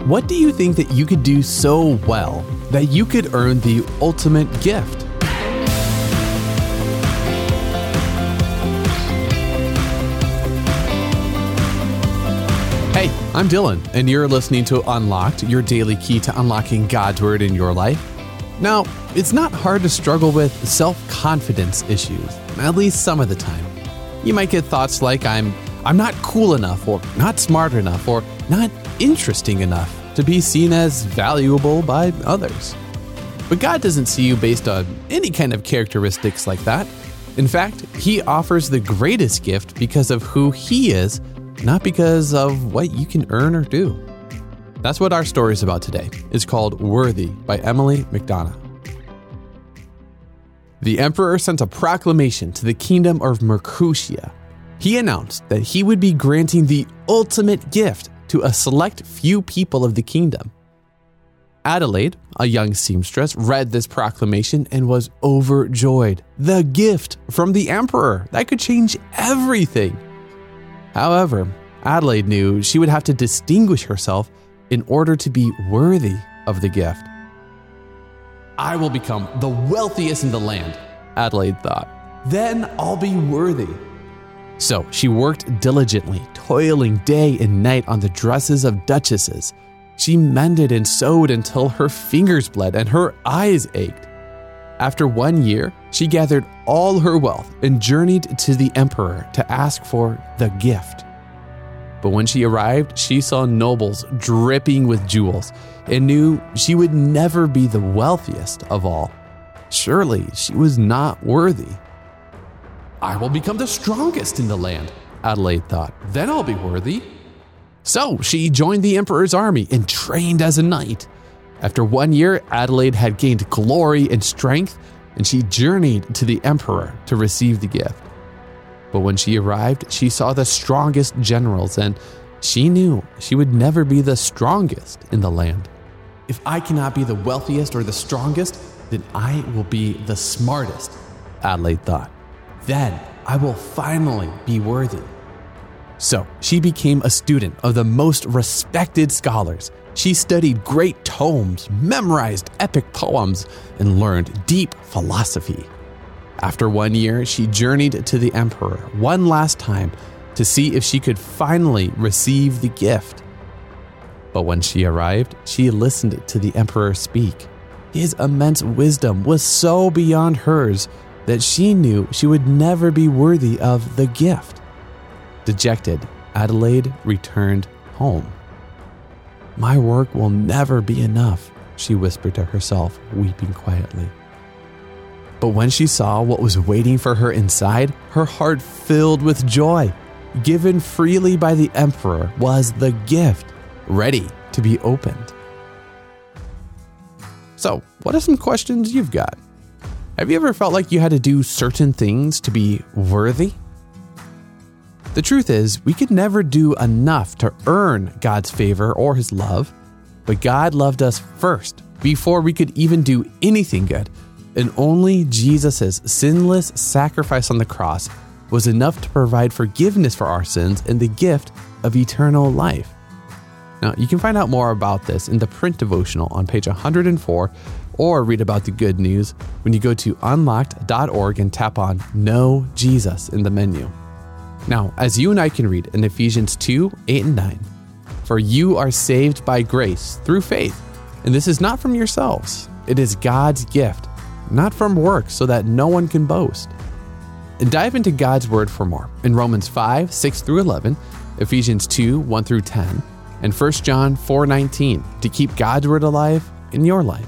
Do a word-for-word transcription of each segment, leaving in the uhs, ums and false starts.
What do you think that you could do so well that you could earn the ultimate gift? Hey, I'm Dylan, and you're listening to Unlocked, your daily key to unlocking God's Word in your life. Now, it's not hard to struggle with self-confidence issues, at least some of the time. You might get thoughts like, I'm I'm not cool enough, or not smart enough, or not interesting enough to be seen as valuable by others. But God doesn't see you based on any kind of characteristics like that. In fact, He offers the greatest gift because of who He is, not because of what you can earn or do. That's what our story is about today. It's called Worthy by Emily McDonough. The emperor sent a proclamation to the kingdom of Mercutia. He announced that he would be granting the ultimate gift to a select few people of the kingdom. Adelaide, a young seamstress, read this proclamation and was overjoyed. The gift from the emperor that could change everything. However, Adelaide knew she would have to distinguish herself in order to be worthy of the gift. I will become the wealthiest in the land, Adelaide thought. Then I'll be worthy. So she worked diligently, toiling day and night on the dresses of duchesses. She mended and sewed until her fingers bled and her eyes ached. After one year, she gathered all her wealth and journeyed to the emperor to ask for the gift. But when she arrived, she saw nobles dripping with jewels and knew she would never be the wealthiest of all. Surely she was not worthy. I will become the strongest in the land, Adelaide thought. Then I'll be worthy. So she joined the emperor's army and trained as a knight. After one year, Adelaide had gained glory and strength, and she journeyed to the emperor to receive the gift. But when she arrived, she saw the strongest generals, and she knew she would never be the strongest in the land. If I cannot be the wealthiest or the strongest, then I will be the smartest, Adelaide thought. Then I will finally be worthy. So she became a student of the most respected scholars. She studied great tomes, memorized epic poems, and learned deep philosophy. After one year, she journeyed to the emperor one last time to see if she could finally receive the gift. But when she arrived, she listened to the emperor speak. His immense wisdom was so beyond hers that she knew she would never be worthy of the gift. Dejected, Adelaide returned home. My work will never be enough, she whispered to herself, weeping quietly. But when she saw what was waiting for her inside, her heart filled with joy. Given freely by the emperor was the gift, ready to be opened. So, what are some questions you've got? Have you ever felt like you had to do certain things to be worthy? The truth is, we could never do enough to earn God's favor or His love, but God loved us first, before we could even do anything good, and only Jesus' sinless sacrifice on the cross was enough to provide forgiveness for our sins and the gift of eternal life. Now, you can find out more about this in the print devotional on page one hundred four, or read about the good news when you go to unlocked dot org and tap on Know Jesus in the menu. Now, as you and I can read in Ephesians two, eight and nine, for you are saved by grace through faith, and this is not from yourselves. It is God's gift, not from works, so that no one can boast. And dive into God's word for more in Romans five, six through eleven, Ephesians two, one through ten, and First John four, nineteen to keep God's word alive in your life.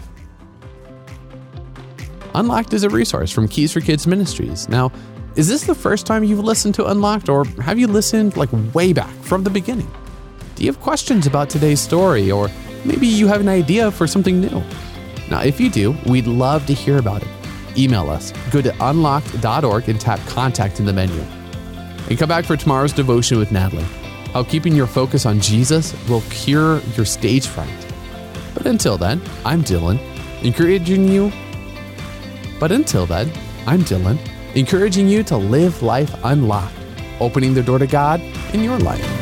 Unlocked is a resource from Keys for Kids Ministries. Now, is this the first time you've listened to Unlocked, or have you listened like way back from the beginning? Do you have questions about today's story, or maybe you have an idea for something new? Now, if you do, we'd love to hear about it. Email us. Go to unlocked dot org and tap Contact in the menu. And come back for tomorrow's devotion with Natalie. How keeping your focus on Jesus will cure your stage fright. But until then, I'm Dylan, encouraging you But until then, I'm Dylan, encouraging you to live life unlocked, opening the door to God in your life.